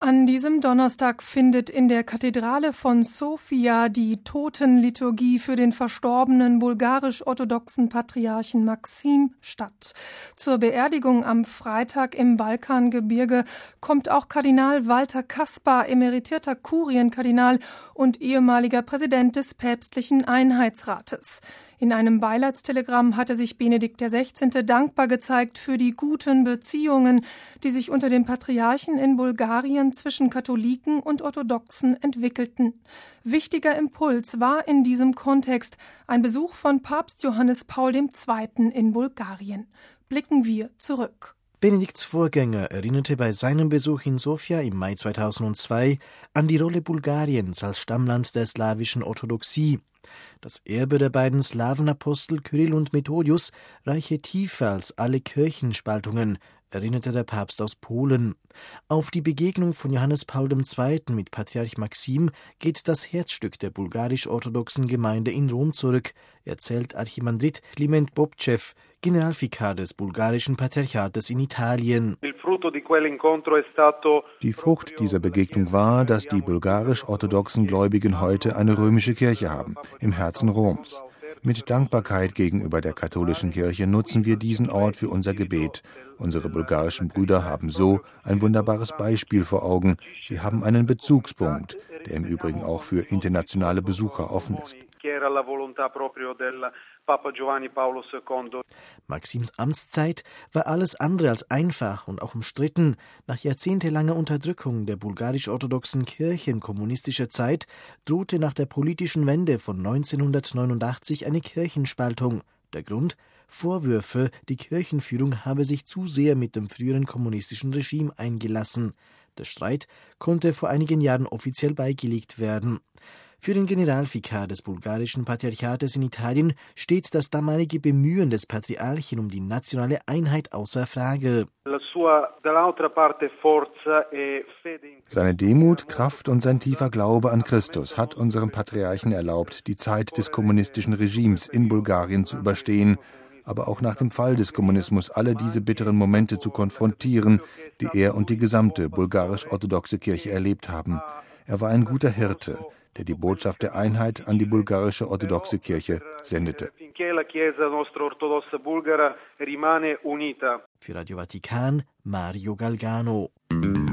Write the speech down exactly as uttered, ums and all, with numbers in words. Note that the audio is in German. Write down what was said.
An diesem Donnerstag findet in der Kathedrale von Sofia die Totenliturgie für den verstorbenen bulgarisch-orthodoxen Patriarchen Maxim statt. Zur Beerdigung am Freitag im Balkangebirge kommt auch Kardinal Walter Kaspar, emeritierter Kurienkardinal und ehemaliger Präsident des päpstlichen Einheitsrates. In einem Beileidstelegramm hatte sich Benedikt der Sechzehnte dankbar gezeigt für die guten Beziehungen, die sich unter dem Patriarchen in Bulgarien zwischen Katholiken und Orthodoxen entwickelten. Wichtiger Impuls war in diesem Kontext ein Besuch von Papst Johannes Paul der Zweite in Bulgarien. Blicken wir zurück. Benedikts Vorgänger erinnerte bei seinem Besuch in Sofia im Mai zweitausendzwei an die Rolle Bulgariens als Stammland der slawischen Orthodoxie. Das Erbe der beiden Slawenapostel Kyrill und Methodius reiche tiefer als alle Kirchenspaltungen, erinnerte der Papst aus Polen. Auf die Begegnung von Johannes Paul der Zweite mit Patriarch Maxim geht das Herzstück der bulgarisch-orthodoxen Gemeinde in Rom zurück, erzählt Archimandrit Kliment Bobtschew, Generalvikar des bulgarischen Patriarchates in Italien. Die Frucht dieser Begegnung war, dass die bulgarisch-orthodoxen Gläubigen heute eine römische Kirche haben, im Herzen Roms. Mit Dankbarkeit gegenüber der katholischen Kirche nutzen wir diesen Ort für unser Gebet. Unsere bulgarischen Brüder haben so ein wunderbares Beispiel vor Augen. Sie haben einen Bezugspunkt, der im Übrigen auch für internationale Besucher offen ist. Maxims Amtszeit war alles andere als einfach und auch umstritten. Nach jahrzehntelanger Unterdrückung der bulgarisch-orthodoxen Kirche in kommunistischer Zeit drohte nach der politischen Wende von neunzehnhundertneunundachtzig eine Kirchenspaltung. Der Grund? Vorwürfe, die Kirchenführung habe sich zu sehr mit dem früheren kommunistischen Regime eingelassen. Der Streit konnte vor einigen Jahren offiziell beigelegt werden. Für den Generalvikar des bulgarischen Patriarchates in Italien steht das damalige Bemühen des Patriarchen um die nationale Einheit außer Frage. Seine Demut, Kraft und sein tiefer Glaube an Christus hat unserem Patriarchen erlaubt, die Zeit des kommunistischen Regimes in Bulgarien zu überstehen, aber auch nach dem Fall des Kommunismus alle diese bitteren Momente zu konfrontieren, die er und die gesamte bulgarisch-orthodoxe Kirche erlebt haben. Er war ein guter Hirte, der die Botschaft der Einheit an die bulgarische orthodoxe Kirche sendete. Für Radio Vatikan, Mario Galgano.